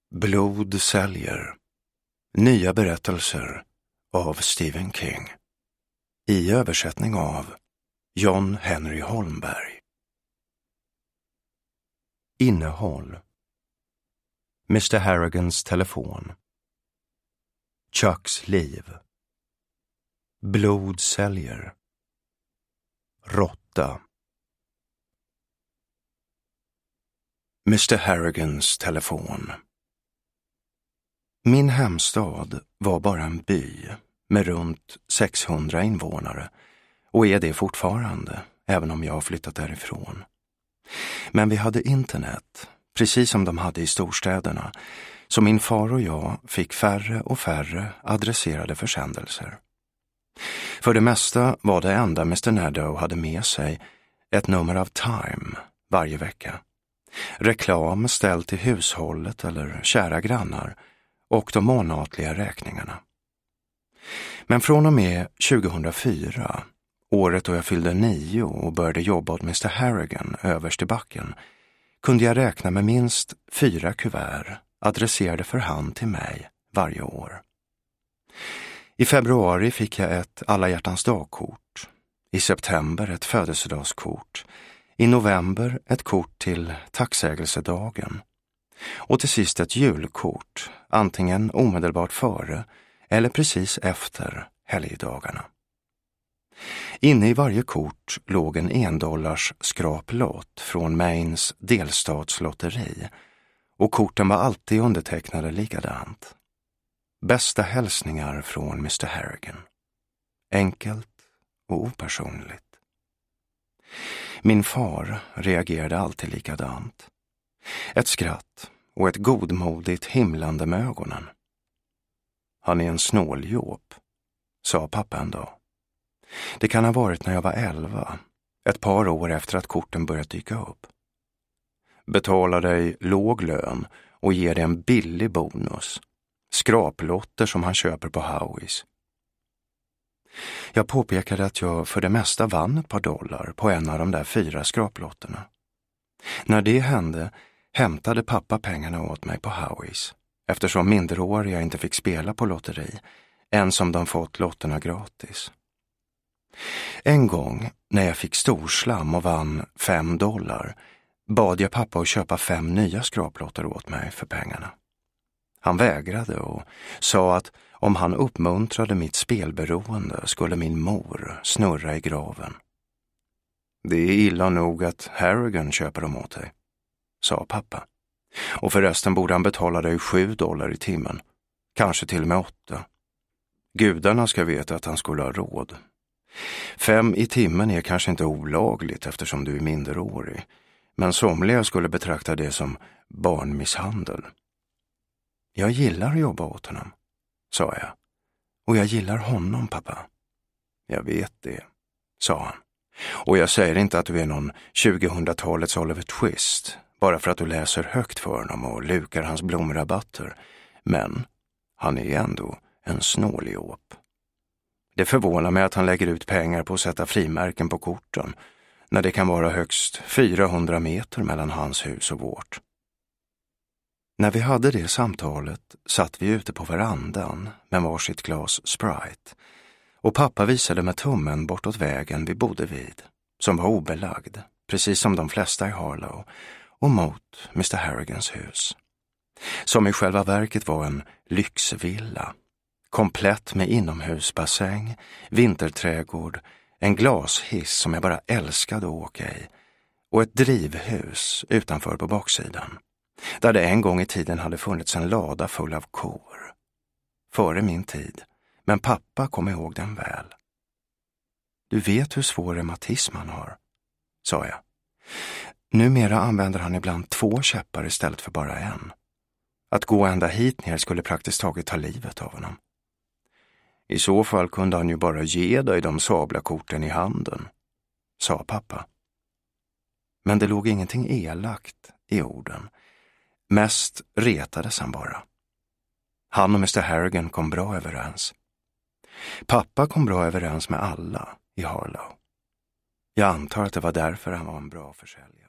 Blod säljer. Nya berättelser av Stephen King. I översättning av John Henry Holmberg. Innehåll: Mr. Harrigans telefon. Chucks liv. Blod säljer. Råtta. Mr. Harrigans telefon. Min hemstad var bara en by med runt 600 invånare och är det fortfarande, även om jag har flyttat därifrån. Men vi hade internet, precis som de hade i storstäderna, så min far och jag fick färre och färre adresserade försändelser. För det mesta var det enda Mr. Nadeau hade med sig ett nummer av Time varje vecka. Reklam ställd till hushållet eller kära grannar och de månatliga räkningarna. Men från och med 2004, året då jag fyllde 9 och började jobba åt Mr. Harrigan överst i backen, kunde jag räkna med minst 4 kuvert adresserade för hand till mig varje år. I februari fick jag ett alla hjärtans dagkort, i september ett födelsedagskort, i november ett kort till tacksägelsedagen och till sist ett julkort, antingen omedelbart före eller precis efter helgdagarna. Inne i varje kort låg en $1 skraplott från Maines delstatslotteri och korten var alltid undertecknade likadant. Bästa hälsningar från Mr. Harrigan. Enkelt och opersonligt. Min far reagerade alltid likadant. Ett skratt och ett godmodigt himlande med ögonen. Han är en snåljåp, sa pappa en dag. Det kan ha varit när jag var 11, ett par år efter att korten börjat dyka upp. Betala dig låg lön och ge dig en billig bonus. Skraplotter som han köper på Howies. Jag påpekade att jag för det mesta vann ett par dollar på en av de där 4 skraplotterna. När det hände hämtade pappa pengarna åt mig på Howies, eftersom minderåriga inte fick spela på lotteri, än som de fått lotterna gratis. En gång, när jag fick storslam och vann $5, bad jag pappa att köpa 5 nya skraplotter åt mig för pengarna. Han vägrade och sa att om han uppmuntrade mitt spelberoende skulle min mor snurra i graven. Det är illa nog att Harrigan köper dem åt dig, sa pappa. Och förresten borde han betala dig $7 i timmen, kanske till och med 8. Gudarna ska veta att han skulle ha råd. 5 i timmen är kanske inte olagligt eftersom du är minderårig, men somliga skulle betrakta det som barnmisshandel. Jag gillar att jobba åt honom, sa jag. Och jag gillar honom, pappa. Jag vet det, sa han. Och jag säger inte att du är någon 2000-talets Oliver Twist, bara för att du läser högt för honom och lukar hans blomrabatter. Men han är ändå en snåljåp. Det förvånar mig att han lägger ut pengar på att sätta frimärken på korten, när det kan vara högst 400 meter mellan hans hus och vårt. När vi hade det samtalet satt vi ute på verandan med varsitt glas Sprite och pappa visade med tummen bortåt vägen vi bodde vid, som var obelagd, precis som de flesta i Harlow, och mot Mr. Harrigans hus. Som i själva verket var en lyxvilla, komplett med inomhusbassäng, vinterträdgård, en glashiss som jag bara älskade att åka i och ett drivhus utanför på baksidan, där det en gång i tiden hade funnits en lada full av kor. Före min tid, men pappa kom ihåg den väl. Du vet hur svår reumatism han har, sa jag. Numera använder han ibland 2 käppar istället för bara en. Att gå ända hit ner skulle praktiskt taget ta livet av honom. I så fall kunde han ju bara ge dig de sablakorten i handen, sa pappa. Men det låg ingenting elakt i orden. Mest retades han bara. Han och Mr. Harrigan kom bra överens. Pappa kom bra överens med alla i Harlow. Jag antar att det var därför han var en bra försäljare.